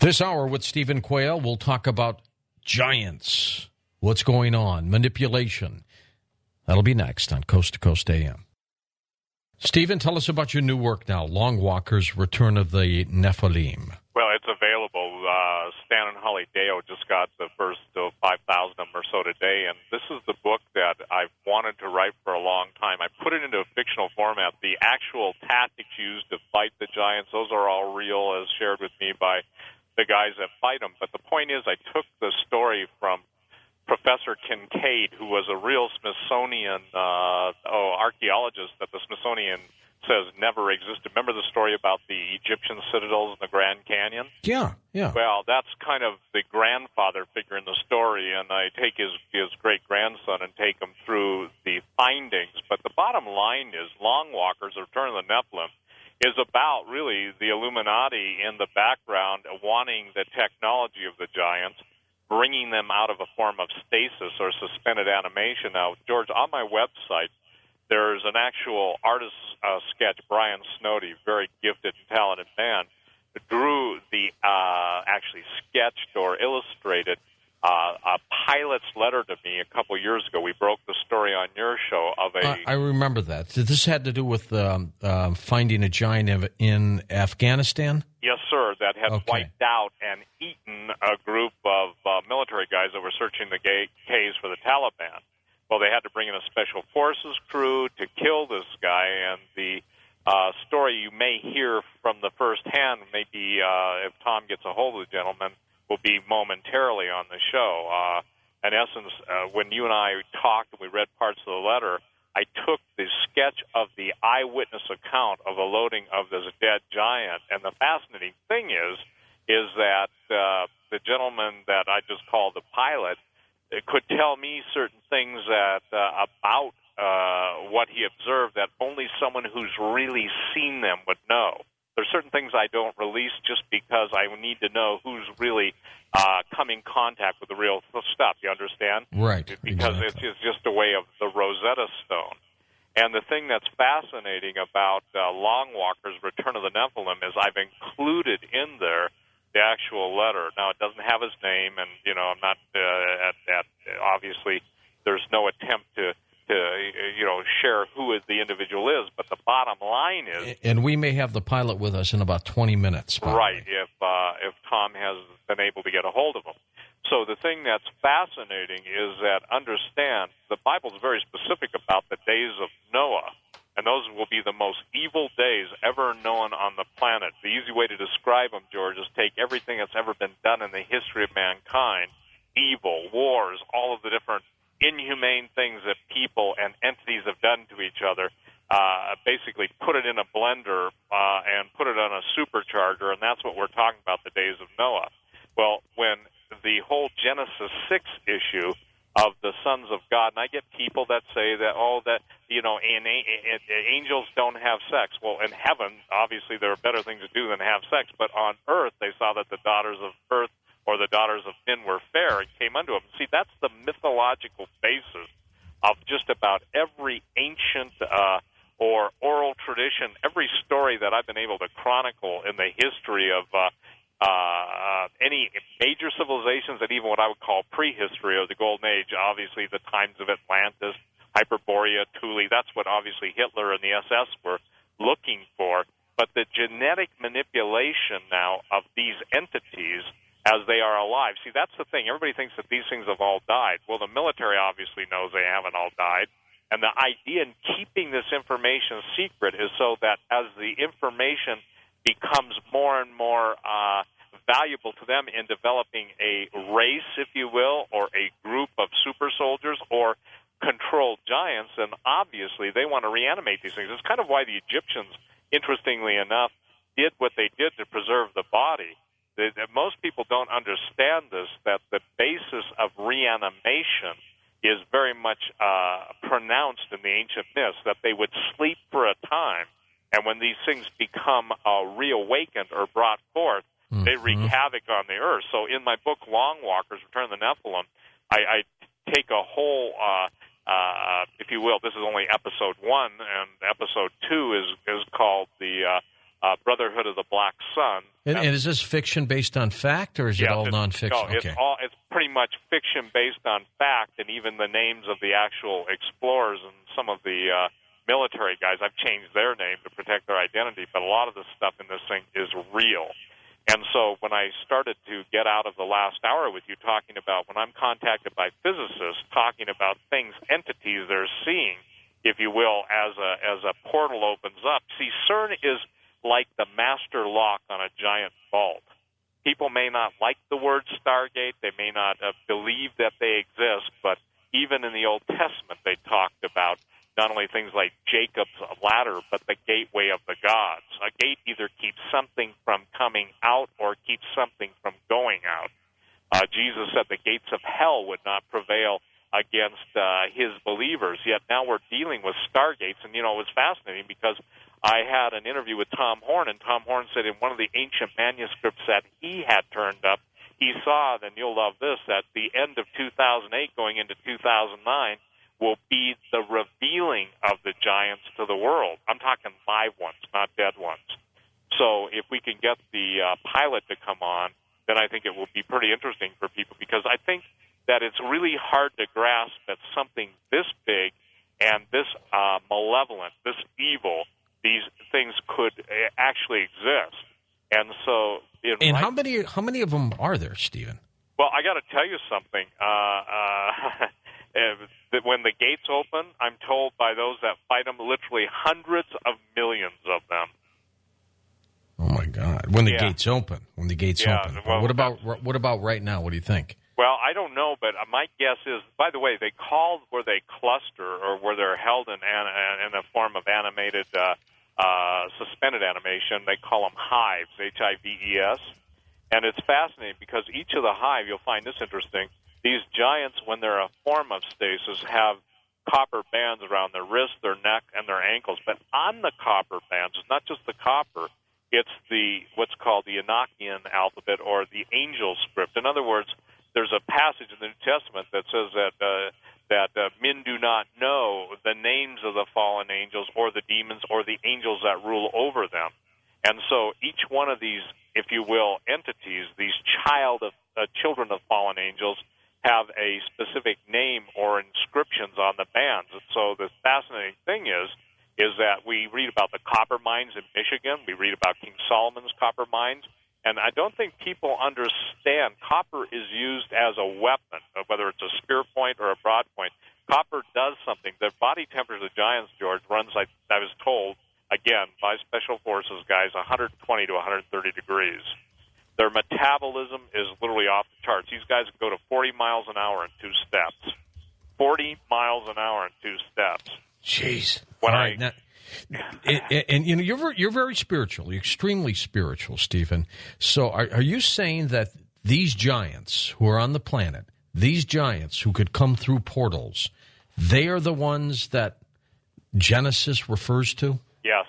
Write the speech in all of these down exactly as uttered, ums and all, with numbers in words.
This hour with Stephen Quayle, we'll talk about giants, what's going on, manipulation. That'll be next on Coast to Coast A M. Stephen, tell us about your new work now, Long Walkers, Return of the Nephilim. Well, it's available. Uh, Stan and Holly Deo just got the first uh, five thousand of them or so today, and this is the book that I've wanted to write for a long time. I put it into a fictional format. The actual tactics used to fight the giants, those are all real, as shared with me by the guys that fight them. But the point is, I took the story from Professor Kincaid, who was a real Smithsonian uh, oh, archaeologist that the Smithsonian says never existed. Remember the story about the Egyptian citadels in the Grand Canyon? Yeah, yeah. Well, that's kind of the grandfather figure in the story, and I take his, his great-grandson and take him through the findings. But the bottom line is, Long Walkers, Return of the Nephilim, is about, really, the Illuminati in the background wanting the technology of the giants, bringing them out of a form of stasis or suspended animation. Now, George, on my website, there's an actual artist uh, sketch. Brian Snowdy, very gifted and talented man, drew the, uh, actually sketched or illustrated uh, a pilot's letter to me a couple years ago. We broke the story on your show of a... Uh, I remember that. This had to do with um, uh, finding a giant in Afghanistan? Yes, sir, that had okay. wiped out and eaten a group of uh, military guys that were searching the gay caves for the Taliban. Well, they had to bring in a special forces crew to kill this guy, and the uh, story you may hear from the first hand, maybe uh, if Tom gets a hold of the gentleman, will be momentarily on the show. Uh, in essence, uh, when you and I talked and we read parts of the letter, I took the sketch of the eyewitness account of the loading of this dead giant, and the fascinating thing is, is that uh, the gentleman that I just called the pilot could tell me certain things that uh, about uh, what he observed that only someone who's really seen them would know. There's certain things I don't release just because I need to know who's really uh, come in contact with the real stuff. You understand? Right. Because exactly. it's, it's just a way of the Rosetta Stone. And the thing that's fascinating about uh, Long Walkers, Return of the Nephilim, is I've included in there the actual letter. Now, it doesn't have his name, and, you know, I'm not, uh, at, at, obviously, there's no attempt to, to, you know, share who the individual is, but the bottom line is... And we may have the pilot with us in about twenty minutes. Probably. Right, if, uh, if Tom has been able to get a hold of him. So the thing that's fascinating is that, understand, the Bible's very specific about the days of Noah, and those will be the most evil days ever known on the planet. The easy way to describe them, George, is take everything that's ever been done in the history of mankind, evil, wars, all of the different inhumane things that people and entities have done to each other, uh, basically put it in a blender uh, and put it on a supercharger, and that's what we're talking about, the days of Noah. Well, when the whole Genesis six issue of the sons of God, and I get people that say that, oh, that, you know, and, and, and angels don't have sex. Well, in heaven, obviously there are better things to do than have sex, but on earth they saw that the daughters of earth or the daughters of men were fair and came unto them. See, that's the mythological basis of just about every ancient uh, or oral tradition, every story that I've been able to chronicle in the history of uh, uh, any major civilizations and even what I would call prehistory of the Golden Age, obviously the times of Atlantis, Hyperborea, Thule, that's what obviously Hitler and the S S were looking for. But the genetic manipulation now of these entities as they are alive. See, that's the thing. Everybody thinks that these things have all died. Well, the military obviously knows they haven't all died. And the idea in keeping this information secret is so that as the information becomes more and more uh, valuable to them in developing a race, if you will, or a group of super soldiers or controlled giants, then obviously they want to reanimate these things. It's kind of why the Egyptians, interestingly enough, did what they did to preserve the body. The, the, most people don't understand this, that the basis of reanimation is very much uh, pronounced in the ancient myths, that they would sleep for a time, and when these things become uh, reawakened or brought forth, mm-hmm. they wreak havoc on the earth. So in my book, Long Walkers, Return of the Nephilim, I, I take a whole, uh, uh, if you will, this is only episode one, and episode two is, is called the... Uh, uh, Brotherhood of the Black Sun. And, and is this fiction based on fact, or is yes, it all it's, nonfiction? No, okay. it's all it's pretty much fiction based on fact, and even the names of the actual explorers and some of the uh, military guys, I've changed their name to protect their identity, but a lot of the stuff in this thing is real. And so when I started to get out of the last hour with you talking about when I'm contacted by physicists talking about things, entities they're seeing, if you will, as a as a portal opens up. See, CERN is like the master lock on a giant vault. People may not like the word Stargate. They may not uh, believe that they exist, but even in the Old Testament they talked about not only things like Jacob's ladder, but the gateway of the gods. A gate either keeps something from coming out or keeps something from going out. Uh, Jesus said the gates of hell would not prevail against uh, his believers, yet now we're dealing with stargates. And, you know, it was fascinating because I had an interview with Tom Horn, and Tom Horn said in one of the ancient manuscripts that he had turned up, he saw, and you'll love this, that the end of two thousand eight going into two thousand nine will be the revealing of the giants to the world. I'm talking live ones, not dead ones. So if we can get the uh, pilot to come on, then I think it will be pretty interesting for people, because I think that it's really hard to grasp that something this big and this uh, malevolent, this evil, these things could uh, actually exist. And so, in and right, how many how many of them are there, Stephen? Well, I got to tell you something. Uh, uh, that when the gates open, I'm told by those that fight them, literally hundreds of millions of them. Oh my God! When the yeah. gates open, when the gates yeah, open. Well, what about what about right now? What do you think? Well, I don't know, but my guess is. By the way, they call where they cluster or where they're held in in a form of animated, uh, uh, suspended animation. They call them hives, H I V E S, and it's fascinating because each of the hive, you'll find this interesting. These giants, when they're a form of stasis, have copper bands around their wrist, their neck, and their ankles. But on the copper bands, it's not just the copper, it's the what's called the Enochian alphabet or the angel script. In other words, there's a passage in the New Testament that says that uh, that uh, men do not know the names of the fallen angels or the demons or the angels that rule over them. And so each one of these, if you will, entities, these child of uh, children of fallen angels, have a specific name or inscriptions on the bands. And so the fascinating thing is, is that we read about the copper mines in Michigan. We read about King Solomon's copper mines. And I don't think people understand copper is used as a weapon, whether it's a spear point or a broad point. Copper does something. The body temperature of the giants, George, runs, like I was told, again, by Special Forces guys, one hundred twenty to one hundred thirty degrees. Their metabolism is literally off the charts. These guys can go to forty miles an hour in two steps. forty miles an hour in two steps. Jeez. When All I, right, now, and, and you know you're very, you're very spiritual, you're extremely spiritual, Stephen. So are, are you saying that these giants who are on the planet, these giants who could come through portals, they are the ones that Genesis refers to? Yes.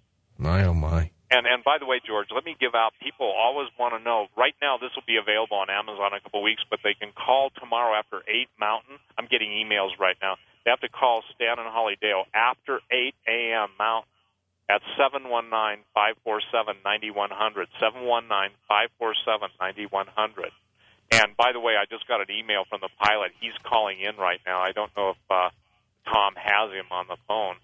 My, oh, my. And and by the way, George, let me give out, people always want to know, right now this will be available on Amazon in a couple of weeks, but they can call tomorrow after eight Mountain. I'm getting emails right now. They have to call Stan and Holly Dale after eight a.m. Mountain at seven one nine, five four seven, nine one zero zero, seven one nine, five four seven, nine one zero zero. And by the way, I just got an email from the pilot. He's calling in right now. I don't know if uh, Tom has him on the phone.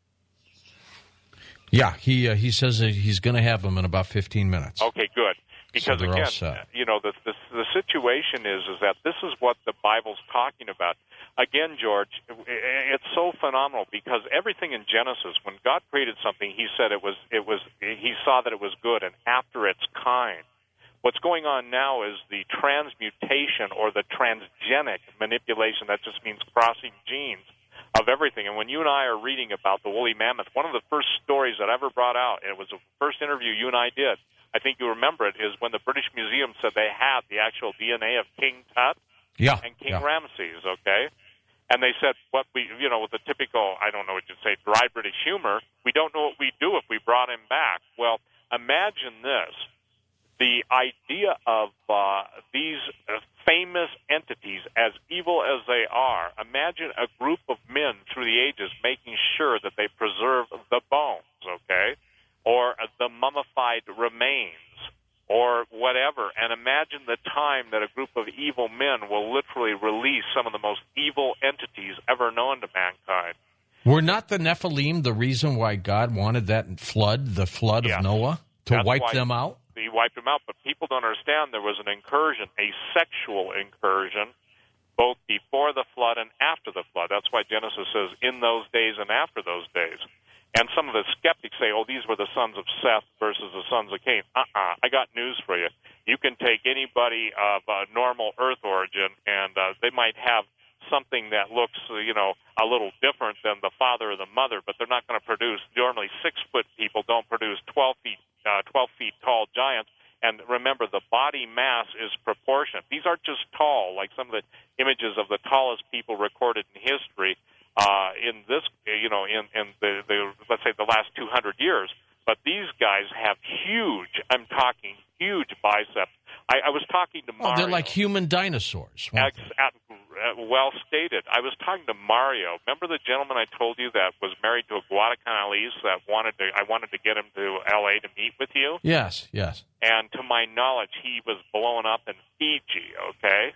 Yeah, he uh, he says that he's going to have them in about fifteen minutes. Okay, good. Because so again, you know, the, the the situation is is that this is what the Bible's talking about. Again, George, it's so phenomenal because everything in Genesis, when God created something, He said it was it was He saw that it was good, and after its kind. What's going on now is the transmutation or the transgenic manipulation. That just means crossing genes of everything. And when you and I are reading about the woolly mammoth, one of the first stories that I ever brought out, and it was the first interview you and I did, I think you remember it, is when the British Museum said they had the actual D N A of King Tut yeah, and King yeah. Ramses, okay? And they said, what we, you know, with the typical, I don't know what you'd say, dry British humor, we don't know what we'd do if we brought him back. Well, imagine this. The idea of uh, these uh, famous entities, as evil as they are, imagine a group of men through the ages making sure that they preserve the bones, okay? or the mummified remains, or whatever. And imagine the time that a group of evil men will literally release some of the most evil entities ever known to mankind. Were not the Nephilim the reason why God wanted that flood, the flood yes. of Noah, to That's wipe them out? He wiped them out, but people don't understand there was an incursion, a sexual incursion, both before the flood and after the flood. That's why Genesis says, in those days and after those days. And some of the skeptics say, oh, these were the sons of Seth versus the sons of Cain. Uh-uh, I got news for you. You can take anybody of uh, normal earth origin, and uh, they might have something that looks, you know, a little different than the father or the mother, but they're not going to produce, normally six-foot people don't produce twelve feet, uh, twelve feet tall giants. And remember, the body mass is proportionate. These aren't just tall, like some of the images of the tallest people recorded in history. Uh, in this, you know, in, in the, the, let's say the last two hundred years. But these guys have huge, I'm talking huge biceps. I, I was talking to Mario. Oh, they're like human dinosaurs. Ex, at, uh, well stated. I was talking to Mario. Remember the gentleman I told you that was married to a Guadalcanalese that wanted to, I wanted to get him to L A to meet with you? Yes, yes. And to my knowledge, he was blown up in Fiji, okay?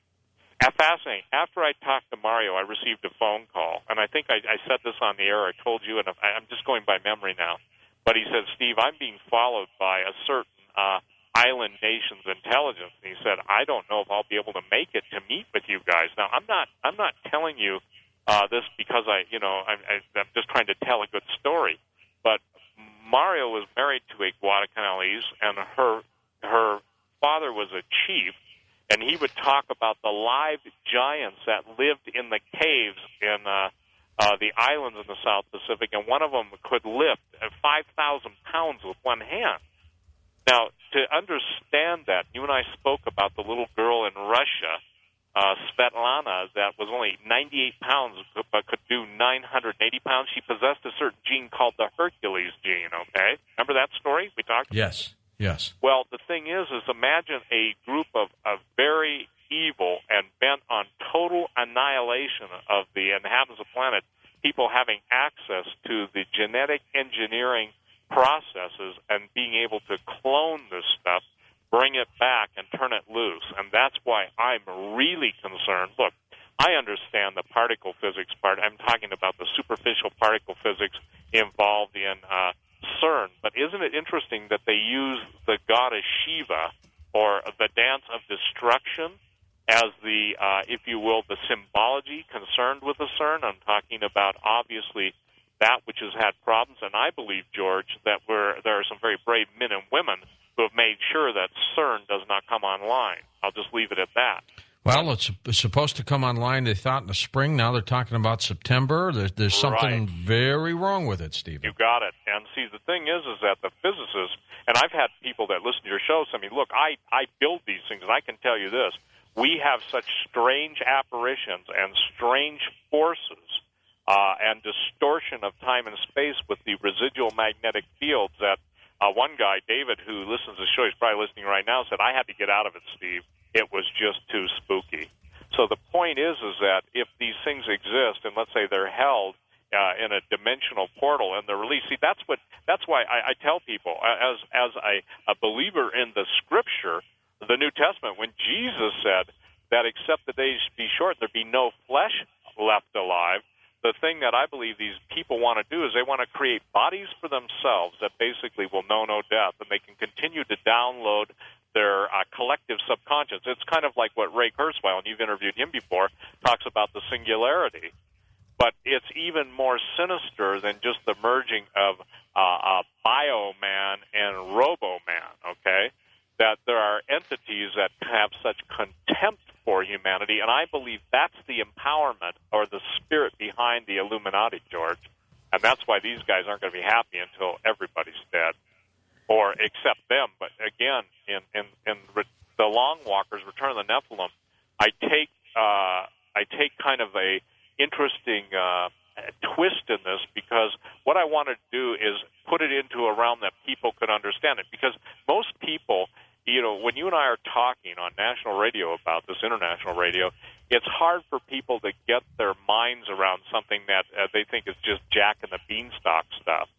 Uh, fascinating. After I talked to Mario, I received a phone call, and I think I, I said this on the air. I told you, and I'm just going by memory now. But he said, Steve, I'm being followed by a certain uh, island nation's intelligence. And he said, I don't know if I'll be able to make it to meet with you guys. Now, I'm not. I'm not telling you uh, this because I, you know, I'm, I'm just trying to tell a good story. But Mario was married to a Guadalcanalese, and her her father was a chief. And he would talk about the live giants that lived in the caves in uh, uh, the islands in the South Pacific, and one of them could lift five thousand pounds with one hand. Now, to understand that, you and I spoke about the little girl in Russia, uh, Svetlana, that was only ninety-eight pounds but could do nine hundred eighty pounds. She possessed a certain gene called the Hercules gene, okay? Remember that story we talked about? Yes. Yes. Well, the thing is, is imagine a group of, of very evil and bent on total annihilation of the inhabitants of the planet, people having access to the genetic engineering processes and being able to clone this stuff, bring it back, and turn it loose. And that's why I'm really concerned. Look, I understand the particle physics part. I'm talking about the superficial particle physics involved in uh, CERN, but isn't it interesting that they use the goddess Shiva, or the dance of destruction, as the, uh, if you will, the symbology concerned with the CERN? I'm talking about, obviously, that which has had problems, and I believe, George, that we're, there are some very brave men and women who have made sure that CERN does not come online. I'll just leave it at that. Well, it's supposed to come online, they thought, in the spring. Now they're talking about September. There's, there's something right. very wrong with it, Stephen. You got it. And see, the thing is, is that the physicists, and I've had people that listen to your show say, I mean, look, I, I build these things, and I can tell you this. We have such strange apparitions and strange forces uh, and distortion of time and space with the residual magnetic fields that uh, one guy, David, who listens to the show, he's probably listening right now, said, I had to get out of it, Steve. It was just too spooky. So the point is, is that if these things exist, and let's say they're held uh, in a dimensional portal and they're released, see, that's what that's why I, I tell people, as as a, a believer in the Scripture, the New Testament, when Jesus said that except the days be short, there be no flesh left alive. The thing that I believe these people want to do is they want to create bodies for themselves that basically will know no death, and they can continue to download their uh, collective subconscious. It's kind of like what Ray Kurzweil, and you've interviewed him before, talks about the singularity. But it's even more sinister than just the merging of uh, uh, Bio-Man and Robo-Man, okay? That there are entities that have such contempt for humanity, and I believe that's the empowerment or the spirit behind the Illuminati, George. And that's why these guys aren't going to be happy until everybody's dead. Or except them. But again, in, in, in re- the Long Walkers, Return of the Nephilim, I take uh, I take kind of a interesting uh, twist in this, because what I want to do is put it into a realm that people could understand it. Because most people, you know, when you and I are talking on national radio about this, international radio, it's hard for people to get their minds around something that uh, they think is just Jack and the Beanstalk stuff.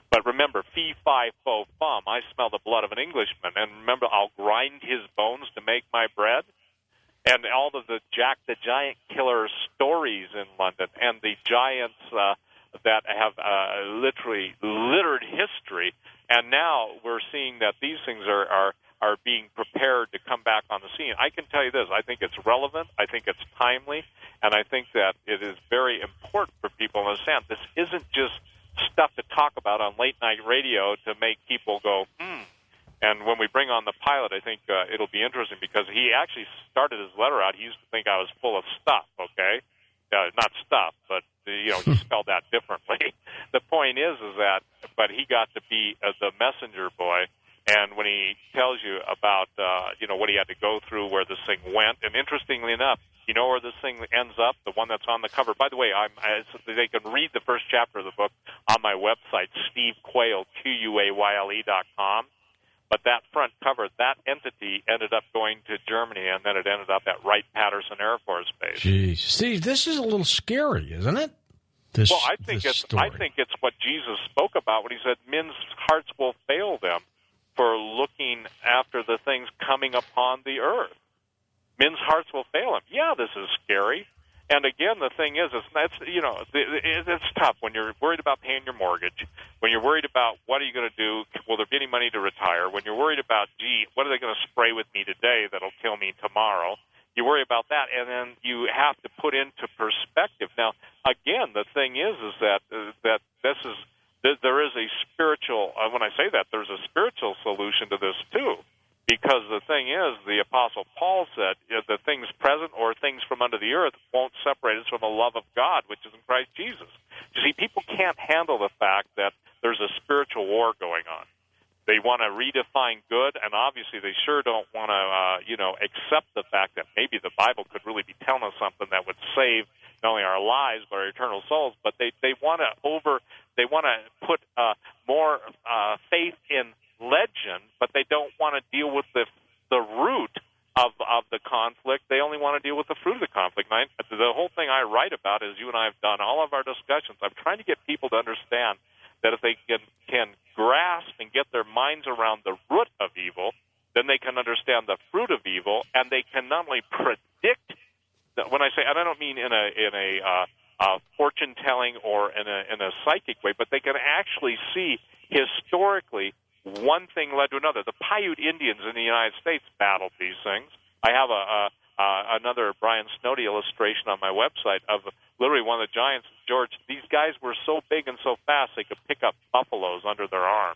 But remember, fee, fi, fo, fum, I smell the blood of an Englishman. And remember, I'll grind his bones to make my bread. And all of the Jack the Giant Killer stories in London and the giants uh, that have uh, literally littered history. And now we're seeing that these things are, are, are being prepared to come back on the scene. I can tell you this. I think it's relevant. I think it's timely. And I think that it is very important for people to understand this isn't just stuff to talk about on late-night radio to make people go, hmm. And when we bring on the pilot, I think uh, it'll be interesting because he actually started his letter out. He used to think I was full of stuff, okay? Uh, not stuff, but, uh, you know, he spelled that differently. The point is, is that, but he got to be uh, the messenger boy. And when he tells you about, uh, you know, what he had to go through, where this thing went, and interestingly enough, you know where this thing ends up, the one that's on the cover. By the way, I'm, I, they can read the first chapter of the book on my website, Steve Quayle, Q U A Y L E dot com. But that front cover, that entity ended up going to Germany, and then it ended up at Wright-Patterson Air Force Base. Geez, Steve, this is a little scary, isn't it? This, well, I think it's story. I think it's what Jesus spoke about when he said men's hearts will fail them for looking after the things coming upon the earth. Men's hearts will fail them. Yeah, this is scary. And again, the thing is, it's, it's you know, it's tough when you're worried about paying your mortgage, when you're worried about what are you going to do, will there be any money to retire, when you're worried about, gee, what are they going to spray with me today that'll kill me tomorrow? You worry about that, and then you have to put into perspective. Now, again, the thing is, is that uh, that this is there is a spiritual. Uh, when I say that, there's a spiritual solution to this too. Because the thing is, the Apostle Paul said, you know, the things present or things from under the earth won't separate us from the love of God, which is in Christ Jesus. You see, people can't handle the fact that there's a spiritual war going on. They want to redefine good, and obviously they sure don't want to, uh, you know, accept the fact that maybe the Bible could really be telling us something that would save not only our lives but our eternal souls. But they they want to over, they want to put uh, more uh, faith in legend, but they don't want to deal with the the root of of the conflict. They only want to deal with the fruit of the conflict. And I, the whole thing I write about is, you and I have done all of our discussions. I'm trying to get people to understand that if they can can grasp and get their minds around the root of evil, then they can understand the fruit of evil, and they can not only predict. That, when I say, and I don't mean in a in a uh, uh, fortune telling or in a in a psychic way, but they can actually see historically. One thing led to another. The Paiute Indians in the United States battled these things. I have a, a uh, another Brian Snowdy illustration on my website of literally one of the giants. George, these guys were so big and so fast they could pick up buffaloes under their arms.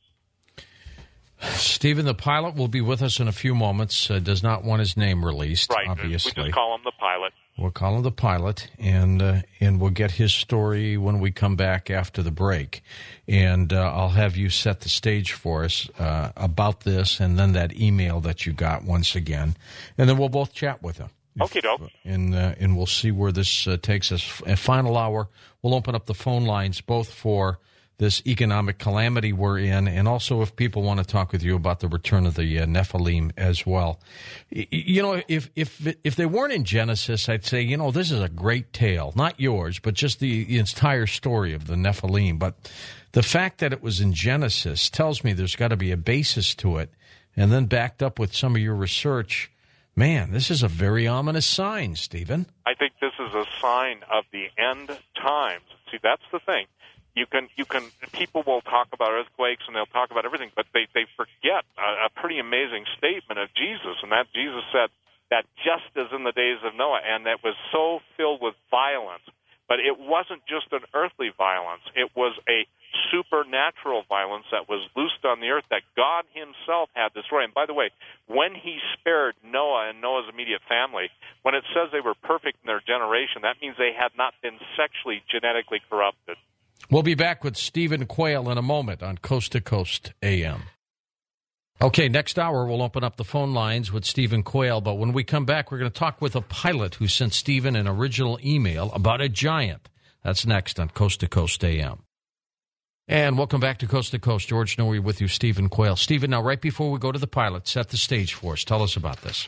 Stephen, the pilot, will be with us in a few moments. Uh, does not want his name released, right. obviously. We just call him the pilot. We'll call him the pilot, and uh, and we'll get his story when we come back after the break. And uh, I'll have you set the stage for us uh, about this, and then that email that you got once again. And then we'll both chat with him. Okay, doke. And, uh, and we'll see where this uh, takes us. At final hour, we'll open up the phone lines both for this economic calamity we're in, and also if people want to talk with you about the return of the uh, Nephilim as well. You know, if if if they weren't in Genesis, I'd say, you know, this is a great tale. Not yours, but just the entire story of the Nephilim. But the fact that it was in Genesis tells me there's got to be a basis to it, and then backed up with some of your research. Man, this is a very ominous sign, Stephen. I think this is a sign of the end times. See, that's the thing. You can, you can. People will talk about earthquakes and they'll talk about everything, but they, they forget a, a pretty amazing statement of Jesus, and that Jesus said that just as in the days of Noah, and that was so filled with violence. But it wasn't just an earthly violence; it was a supernatural violence that was loosed on the earth that God Himself had destroyed. And by the way, when He spared Noah and Noah's immediate family, when it says they were perfect in their generation, that means they had not been sexually genetically corrupted. We'll be back with Stephen Quayle in a moment on Coast to Coast A M. Okay, next hour we'll open up the phone lines with Stephen Quayle, but when we come back, we're going to talk with a pilot who sent Stephen an original email about a giant. That's next on Coast to Coast A M. And welcome back to Coast to Coast. George Noory with you, Stephen Quayle. Stephen, now right before we go to the pilot, set the stage for us. Tell us about this.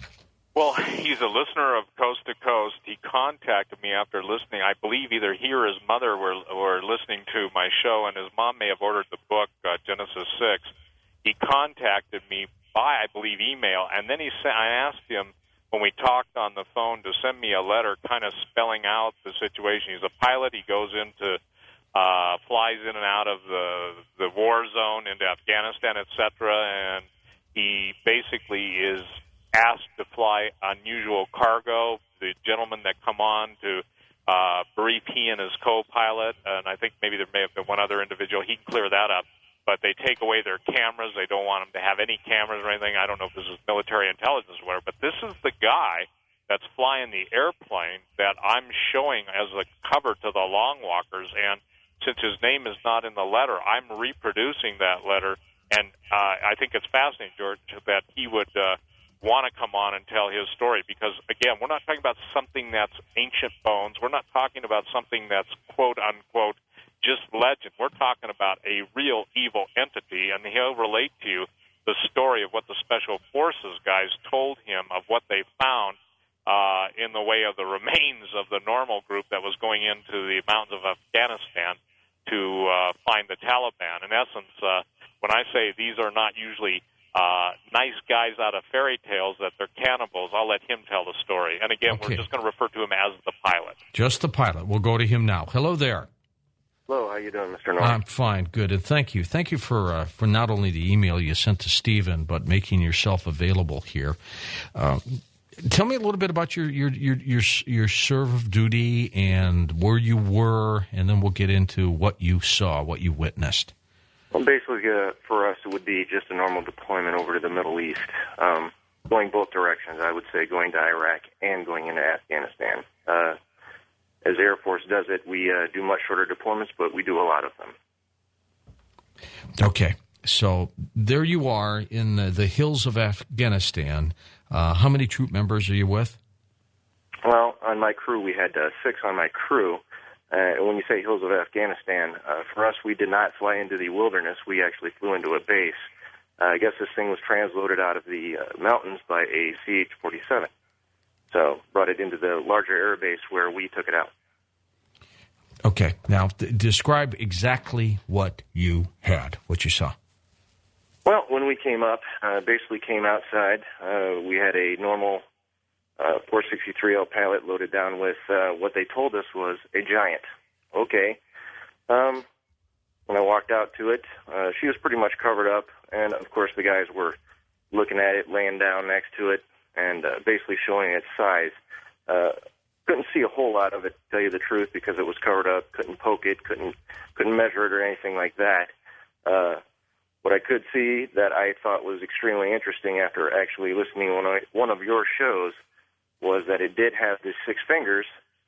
Well, he's a listener of Coast to Coast. He contacted me after listening. I believe either he or his mother were, were listening to my show, and his mom may have ordered the book, uh, Genesis six. He contacted me by, I believe, email, and then he sent, I asked him when we talked on the phone to send me a letter kind of spelling out the situation. He's a pilot. He goes into, uh, flies in and out of the, the war zone into Afghanistan, et cetera, and he basically is asked to fly unusual cargo. The gentlemen that come on to uh, brief he and his co-pilot, and I think maybe there may have been one other individual, he can clear that up, but they take away their cameras. They don't want them to have any cameras or anything. I don't know if this is military intelligence or whatever, but this is the guy that's flying the airplane that I'm showing as a cover to the Long Walkers, and since his name is not in the letter, I'm reproducing that letter, and uh, I think it's fascinating, George, that he would uh, want to come on and tell his story, because, again, we're not talking about something that's ancient bones. We're not talking about something that's, quote-unquote, just legend. We're talking about a real evil entity, and he'll relate to you the story of what the Special Forces guys told him of what they found uh, in the way of the remains of the normal group that was going into the mountains of Afghanistan to uh, find the Taliban. In essence, uh, when I say these are not usually Uh, nice guys out of fairy tales, that they're cannibals, I'll let him tell the story. And again, okay. We're just going to refer to him as the pilot. Just the pilot. We'll go to him now. Hello there. Hello, how you doing, Mister Norton? I'm fine, good, and thank you. Thank you for uh, for not only the email you sent to Stephen, but making yourself available here. Uh, tell me a little bit about your your your your, your serve of duty and where you were, and then we'll get into what you saw, what you witnessed. Well, basically, uh, for us, it would be just a normal deployment over to the Middle East, um, going both directions, I would say, going to Iraq and going into Afghanistan. Uh, as the Air Force does it, we uh, do much shorter deployments, but we do a lot of them. Okay, so there you are in the, the hills of Afghanistan. Uh, how many troop members are you with? Well, on my crew, we had uh, six on my crew. Uh, when you say hills of Afghanistan, uh, for us, we did not fly into the wilderness. We actually flew into a base. Uh, I guess this thing was transloaded out of the uh, mountains by a C H forty-seven. So brought it into the larger air base where we took it out. Okay. Now, th- describe exactly what you had, what you saw. Well, when we came up, uh, basically came outside, uh, we had a normal Uh, four sixty-three L pilot loaded down with uh, what they told us was a giant. Okay. Um, when I walked out to it, uh, she was pretty much covered up, and of course the guys were looking at it, laying down next to it, and uh, basically showing its size. Uh, couldn't see a whole lot of it, to tell you the truth, because it was covered up. Couldn't poke it, couldn't couldn't measure it or anything like that. Uh, what I could see that I thought was extremely interesting after actually listening to one of, one of your shows was that it did have the six fingers,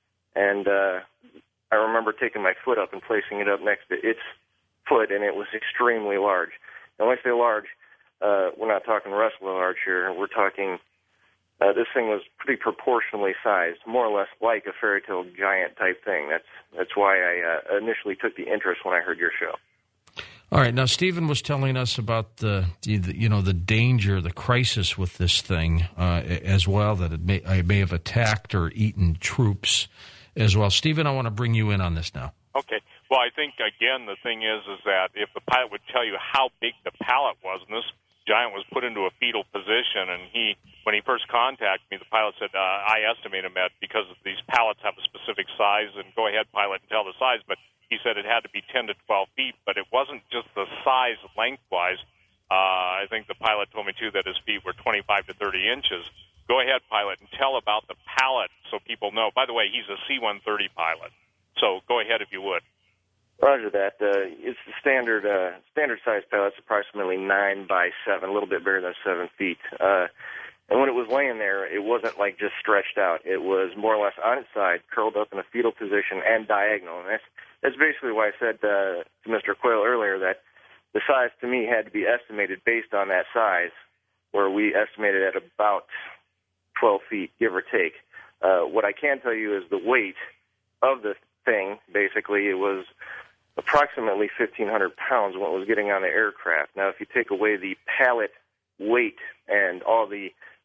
and uh, I remember taking my foot up and placing it up next to its foot, and it was extremely large. And when I say large, uh, we're not talking wrestler large here. We're talking, uh, this thing was pretty proportionally sized, more or less like a fairy tale giant type thing. That's that's why I uh, initially took the interest when I heard your show. All right. Now, Stephen was telling us about the, the you know, the danger, the crisis with this thing uh, as well, that it may, I may have attacked or eaten troops as well. Stephen, I want to bring you in on this now. Okay. Well, I think, again, the thing is, is that if the pilot would tell you how big the pallet was, and this giant was put into a fetal position, and he, when he first contacted me, the pilot said, uh, I estimate him at, because these pallets have a specific size, and go ahead, pilot, and tell the size, but he said it had to be ten to twelve feet, but it wasn't just the size lengthwise. Uh, I think the pilot told me, too, that his feet were twenty-five to thirty inches. Go ahead, pilot, and tell about the pallet so people know. By the way, he's a C one thirty pilot, so go ahead if you would. Roger that. Uh, it's the standard uh, standard size pallet. It's approximately nine by seven, a little bit bigger than seven feet. Uh, and when it was laying there, it wasn't like just stretched out. It was more or less on its side, curled up in a fetal position and diagonal. And that's That's basically why I said uh, to Mister Quayle earlier that the size to me had to be estimated based on that size, where we estimated at about twelve feet, give or take. Uh, what I can tell you is the weight of the thing, basically, it was approximately fifteen hundred pounds when it was getting on the aircraft. Now, if you take away the pallet weight and all the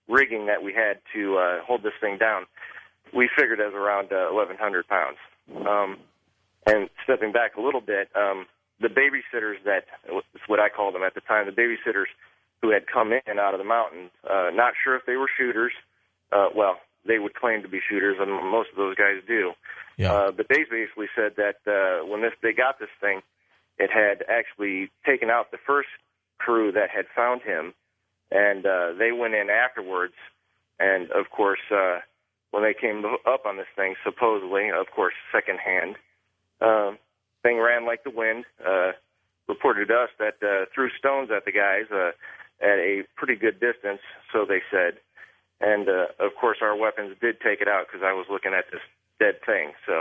rigging that we had to uh, hold this thing down, we figured as around uh, eleven hundred pounds. Um, and stepping back a little bit, um, the babysitters that, that's what I called them at the time, the babysitters who had come in out of the mountains, uh, not sure if they were shooters. Uh, well, they would claim to be shooters, and most of those guys do. Yeah. Uh, but they basically said that uh, when this they got this thing, it had actually taken out the first crew that had found him, and uh, they went in afterwards. And, of course, uh, when they came up on this thing, supposedly, of course, secondhand, uh, thing ran like the wind, uh, reported to us that uh, threw stones at the guys uh, at a pretty good distance, so they said. And, uh, of course, our weapons did take it out because I was looking at this dead thing. So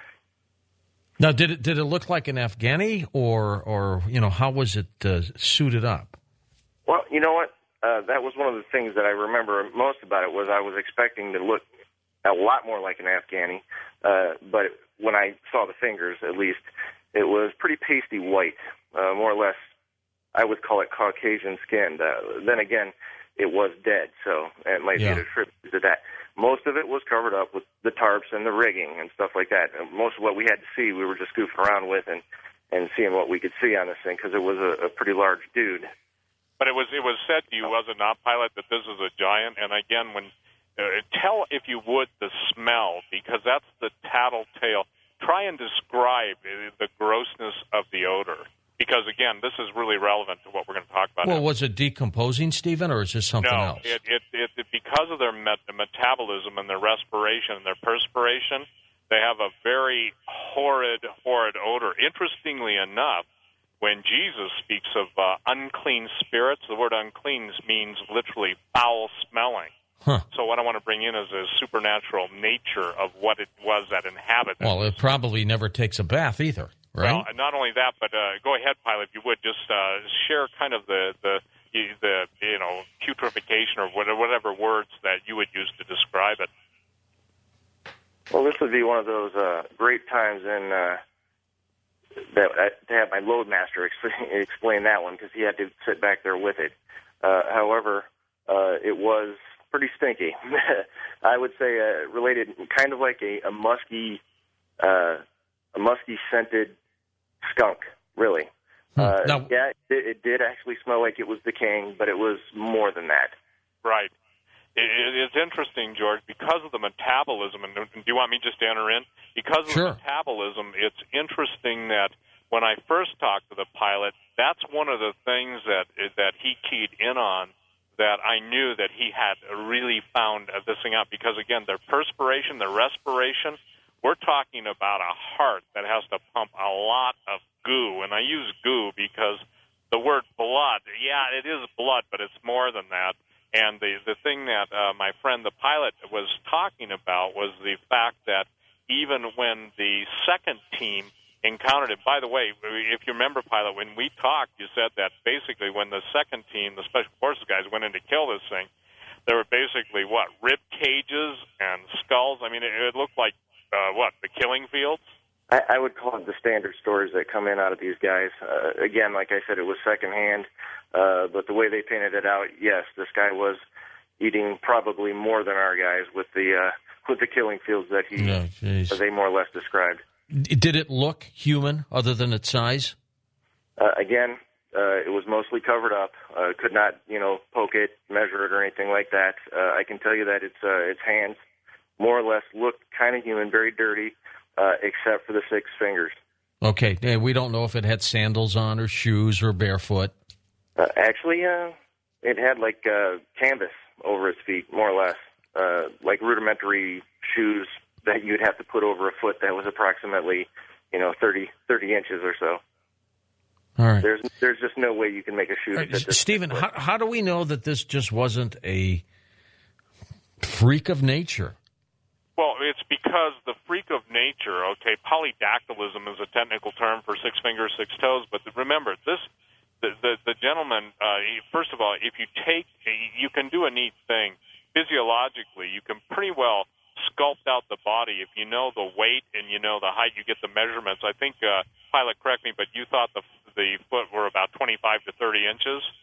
now, did it did it look like an Afghani, or or you know, how was it uh, suited up? Well, you know what? Uh, that was one of the things that I remember most about it was I was expecting to look a lot more like an Afghani, uh, but when I saw the fingers, at least, it was pretty pasty white, uh, more or less. I would call it Caucasian skinned. Uh, then again, it was dead, so it might Yeah. be attributed to that. Most of it was covered up with the tarps and the rigging and stuff like that. And most of what we had to see, we were just goofing around with and, and seeing what we could see on this thing because it was a, a pretty large dude. But it was it was said to you, was it not, pilot, that this is a giant? And again, when uh, tell, if you would, the smell, because that's the tattletale. Try and describe uh, the grossness of the odor, because, again, this is really relevant to what we're going to talk about Well, now. was it decomposing, Stephen, or is this something no, else? it, it, it, it, because of their met- metabolism and their respiration and their perspiration, they have a very horrid, horrid odor. Interestingly enough, when Jesus speaks of uh, unclean spirits, the word unclean means literally foul-smelling. Huh. So what I want to bring in is a supernatural nature of what it was that inhabited. Well, it probably never takes a bath either, right? Well, not only that, but uh, go ahead, pilot, if you would, just uh, share kind of the, the, the you know, putrefaction or whatever words that you would use to describe it. Well, this would be one of those uh, great times in uh, that uh, to have my loadmaster ex- explain that one because he had to sit back there with it. Uh, however, uh, it was pretty stinky. I would say uh, related, kind of like a, a musky, uh, a musky scented skunk. Really, Hmm. uh, Now- yeah, it, it did actually smell like it was decaying, but it was more than that. Right. It, it, it's interesting, George, because of the metabolism, and do you want me just to enter in? Because of Sure. the metabolism, it's interesting that when I first talked to the pilot, that's one of the things that that he keyed in on, that I knew that he had really found this thing out, because, again, their perspiration, their respiration, we're talking about a heart that has to pump a lot of goo, and I use goo because the word blood, yeah, it is blood, but it's more than that. And the, the thing that uh, my friend the pilot was talking about was the fact that even when the second team encountered it, by the way, if you remember, pilot, when we talked, you said that basically when the second team, the Special Forces guys, went in to kill this thing, there were basically, what, rib cages and skulls? I mean, it, it looked like, uh, what, the killing fields? I, I would call it the standard stories that come in out of these guys. Uh, again, like I said, it was secondhand, uh, but the way they painted it out, yes, this guy was eating probably more than our guys with the uh, with the killing fields that he Oh, jeez. that they more or less described. Did it look human other than its size? Uh, again, uh, it was mostly covered up. Uh, could not, you know, poke it, measure it, or anything like that. Uh, I can tell you that its uh, its hands more or less looked kind of human, very dirty. Uh, except for the six fingers. Okay, and we don't know if it had sandals on or shoes or barefoot. Uh, actually, uh, it had like uh, canvas over its feet, more or less, uh, like rudimentary shoes that you'd have to put over a foot that was approximately, you know, thirty, thirty inches or so. All right. There's there's just no way you can make a shoe. All that right, fit this Stephen, foot. how, how do we know that this just wasn't a freak of nature? Well, it's because the freak of nature, okay, polydactylism is a technical term for six fingers, six toes, but remember, this, the, the, the gentleman, uh, he, first of all, if you take, you can do a neat thing. Physiologically, you can pretty well sculpt out the body. If you know the weight and you know the height, you get the measurements. I think, uh, pilot, correct me, but you thought the, the foot were about twenty-five to thirty inches?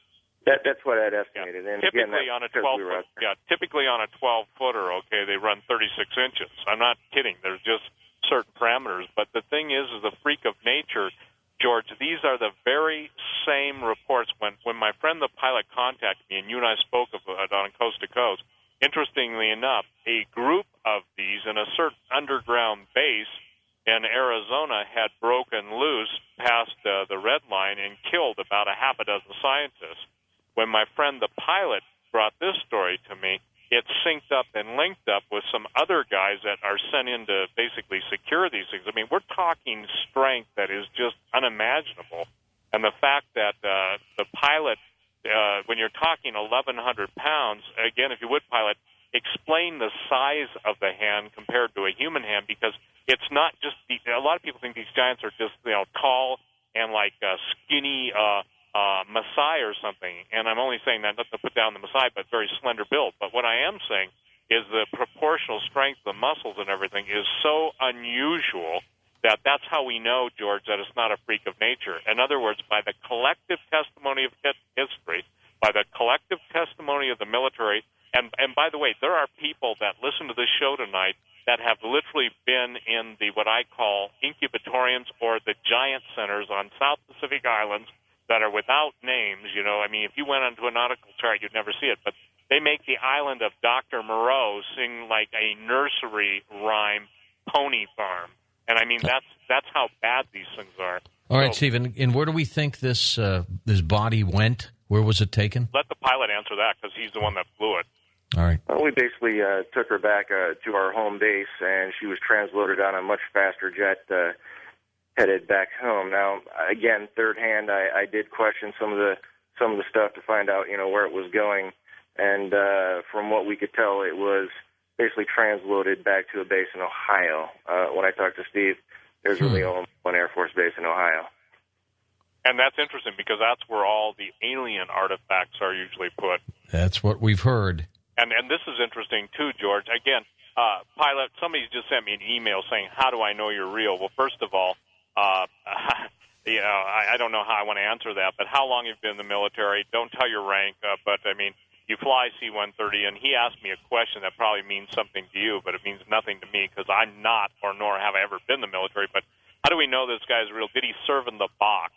That, that's what I'd estimated. Yeah. And typically again, on a twelve we foot, yeah, typically on a twelve footer, okay, they run thirty-six inches. I'm not kidding. There's just certain parameters. But the thing is, is the freak of nature, George, these are the very same reports. When, when my friend the pilot contacted me, and you and I spoke of it on Coast to Coast, interestingly enough, a group of these in a certain underground base in Arizona had broken loose past uh, the red line and killed about a half a dozen scientists. When my friend the pilot brought this story to me, it synced up and linked up with some other guys that are sent in to basically secure these things. I mean, we're talking strength that is just unimaginable. And the fact that uh, the pilot, uh, when you're talking eleven hundred pounds, again, if you would, pilot, explain the size of the hand compared to a human hand, because it's not just the, a lot of people think these giants are just, you know, tall and like uh, skinny uh Uh, Maasai or something, and I'm only saying that not to put down the Maasai, but very slender build. But what I am saying is the proportional strength, the muscles and everything is so unusual that that's how we know, George, that it's not a freak of nature. In other words, by the collective testimony of history, by the collective testimony of the military, and, and by the way, there are people that listen to this show tonight that have literally been in the what I call incubatoriums or the giant centers on South Pacific Islands that are without names. You know, I mean, if you went onto a nautical chart, you'd never see it. But they make the island of Doctor Moreau sing like a nursery rhyme pony farm. And, I mean, that's that's how bad these things are. All right, so, Stephen, and where do we think this uh, this body went? Where was it taken? Let the pilot answer that, because he's the one that flew it. All right. Well, we basically uh, took her back uh, to our home base, and she was transloaded on a much faster jet uh headed back home. Now, again, third hand, I, I did question some of the some of the stuff to find out, you know, where it was going, and uh, from what we could tell, it was basically transloaded back to a base in Ohio. Uh, when I talked to Steve, there's hmm. really only one Air Force base in Ohio. And that's interesting, because that's where all the alien artifacts are usually put. That's what we've heard. And and this is interesting, too, George. Again, uh, pilot, somebody just sent me an email saying, how do I know you're real? Well, first of all, Uh, you know, I, I don't know how I want to answer that, but how long you've been in the military, don't tell your rank, uh, but, I mean, you fly C one thirty, and he asked me a question that probably means something to you, but it means nothing to me, because I'm not, or nor have I ever been in the military, but how do we know this guy's real? Did he serve in the box?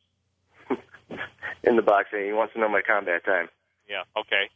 In the box, he wants to know my combat time. Yeah, okay.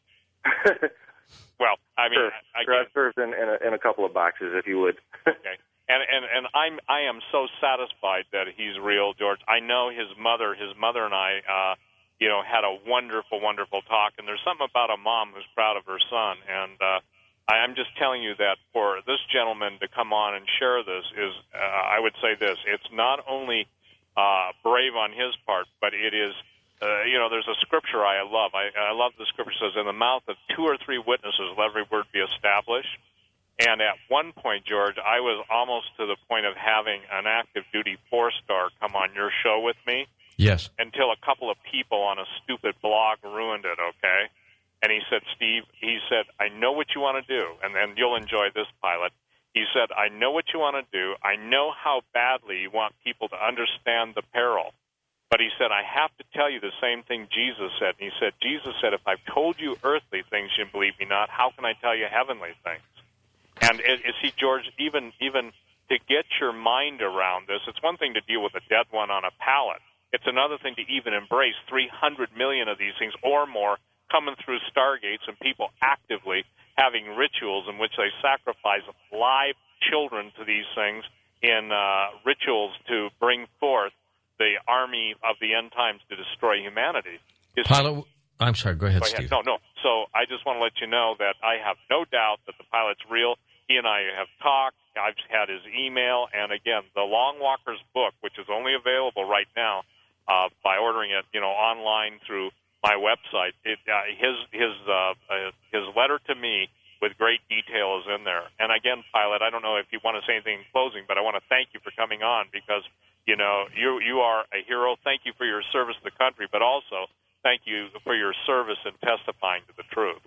Well, I mean, sure. I, I sure, I've served in, in, a, in a couple of boxes, if you would. Okay. And and and I'm I am so satisfied that he's real, George. I know his mother, his mother and I, uh, you know, had a wonderful, wonderful talk. And there's something about a mom who's proud of her son. And uh, I, I'm just telling you that for this gentleman to come on and share this is, uh, I would say this: it's not only uh, brave on his part, but it is. Uh, you know, there's a scripture I love. I, I love the scripture says, "In the mouth of two or three witnesses, let every word be established." And at one point, George, I was almost to the point of having an active duty four-star come on your show with me. Yes. Until a couple of people on a stupid blog ruined it, okay? And he said, Steve, he said, I know what you want to do, and then you'll enjoy this, pilot. He said, I know what you want to do. I know how badly you want people to understand the peril. But he said, I have to tell you the same thing Jesus said. And he said, Jesus said, if I've told you earthly things, you believe me not, how can I tell you heavenly things? And it, it, see, George, even even to get your mind around this, it's one thing to deal with a dead one on a pallet. It's another thing to even embrace three hundred million of these things or more coming through stargates and people actively having rituals in which they sacrifice live children to these things in uh, rituals to bring forth the army of the end times to destroy humanity. It's, Pilot, I'm sorry, go ahead, go ahead. Steve. No, no. So I just want to let you know that I have no doubt that the pilot's real. He and I have talked. I've had his email. And, again, the Long Walker's book, which is only available right now uh, by ordering it, you know, online through my website, it, uh, his his uh, uh, his letter to me with great detail is in there. And, again, pilot, I don't know if you want to say anything in closing, but I want to thank you for coming on because, you know, you you are a hero. Thank you for your service to the country, but also thank you for your service in testifying to the truth.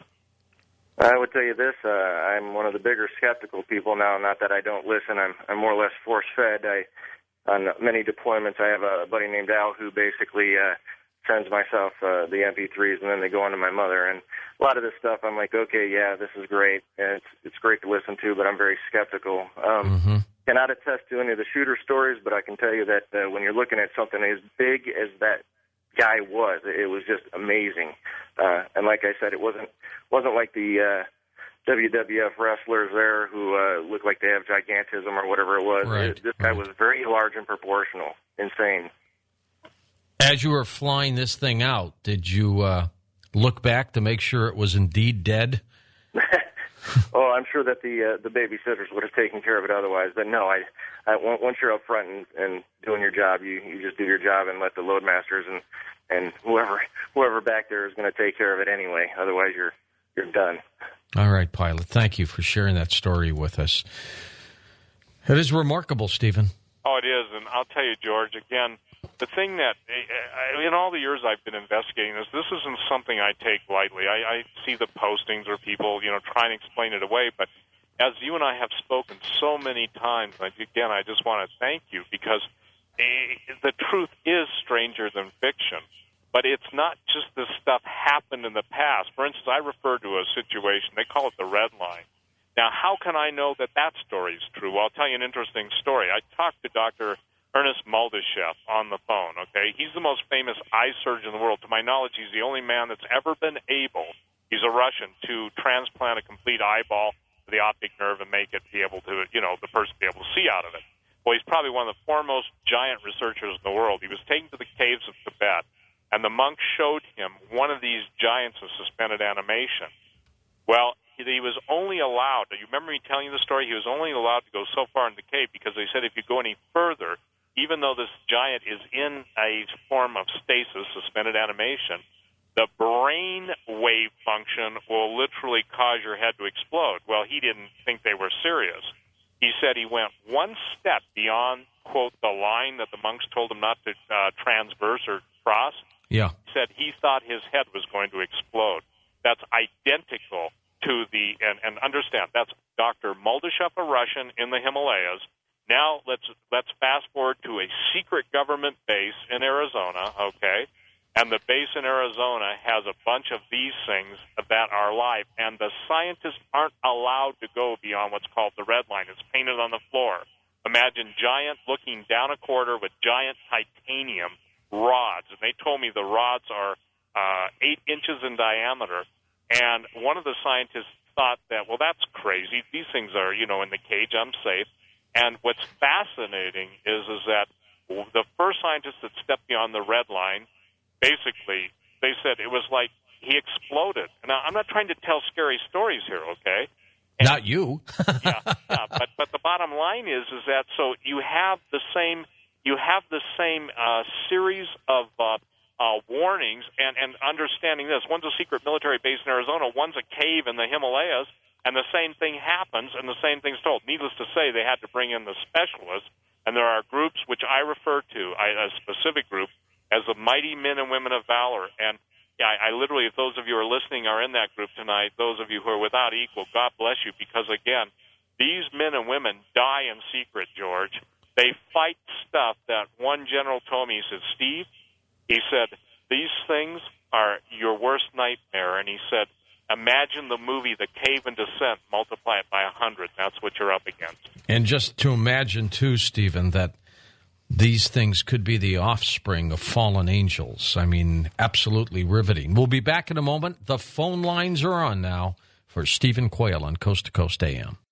I would tell you this, uh, I'm one of the bigger skeptical people now, not that I don't listen, I'm, I'm more or less force-fed. I, on many deployments, I have a buddy named Al who basically uh, sends myself uh, the M P threes, and then they go on to my mother. And a lot of this stuff, I'm like, okay, yeah, this is great, and it's it's great to listen to, but I'm very skeptical. Um, mm-hmm. Cannot attest to any of the shooter stories, but I can tell you that uh, when you're looking at something as big as that guy was, it was just amazing. Uh, and like I said, it wasn't wasn't like the uh, W W F wrestlers there who uh, look like they have gigantism or whatever it was. Right, it, this guy right. was very large and proportional. Insane. As you were flying this thing out, did you uh, look back to make sure it was indeed dead? Oh, I'm sure that the uh, the babysitters would have taken care of it otherwise. But no, I, I once you're up front and, and doing your job, you, you just do your job and let the loadmasters and, and whoever whoever back there is going to take care of it anyway. Otherwise, you're you're done. All right, pilot. Thank you for sharing that story with us. It is remarkable, Stephen. Oh, it is, and I'll tell you, George, again, the thing that, in all the years I've been investigating this, this isn't something I take lightly. I, I see the postings or people, you know, trying to explain it away, but as you and I have spoken so many times, again, I just want to thank you, because the truth is stranger than fiction. But it's not just this stuff happened in the past. For instance, I refer to a situation, they call it the red line. Now, how can I know that that story is true? Well, I'll tell you an interesting story. I talked to Doctor Ernest Muldashev on the phone, okay? He's the most famous eye surgeon in the world. To my knowledge, he's the only man that's ever been able, he's a Russian, to transplant a complete eyeball to the optic nerve and make it be able to, you know, the person be able to see out of it. Well, he's probably one of the foremost giant researchers in the world. He was taken to the caves of Tibet, and the monks showed him one of these giants of suspended animation. Well, he was only allowed, you remember me telling you the story? He was only allowed to go so far in the cave because they said if you go any further, even though this giant is in a form of stasis, suspended animation, the brain wave function will literally cause your head to explode. Well, he didn't think they were serious. He said he went one step beyond, quote, the line that the monks told him not to uh, transverse or cross. Yeah. He said he thought his head was going to explode. That's identical to the, and, and understand, that's Doctor Muldashev, a Russian in the Himalayas. Now let's let's fast forward to a secret government base in Arizona, okay? And the base in Arizona has a bunch of these things that are live, and the scientists aren't allowed to go beyond what's called the red line. It's painted on the floor. Imagine giant looking down a corridor with giant titanium rods, and they told me the rods are uh, eight inches in diameter. And one of the scientists thought that, well, that's crazy. These things are, you know, in the cage. I'm safe. And what's fascinating is is that the first scientist that stepped beyond the red line, basically, they said it was like he exploded. Now, I'm not trying to tell scary stories here, okay? And, not you. yeah, yeah, but but the bottom line is is that so you have the same you have the same uh, series of uh, uh, warnings and and understanding this. One's a secret military base in Arizona. One's a cave in the Himalayas. And the same thing happens, and the same thing's told. Needless to say, they had to bring in the specialists, and there are groups which I refer to, I, a specific group, as the mighty men and women of valor. And yeah, I, I literally, if those of you who are listening are in that group tonight, those of you who are without equal, God bless you, because, again, these men and women die in secret, George. They fight stuff that one general told me. He said, Steve, he said, these things are your worst nightmare. And he said, imagine the movie The Cave in Descent, multiply it by a hundred. That's what you're up against. And just to imagine, too, Stephen, that these things could be the offspring of fallen angels. I mean, absolutely riveting. We'll be back in a moment. The phone lines are on now for Stephen Quayle on Coast to Coast A M.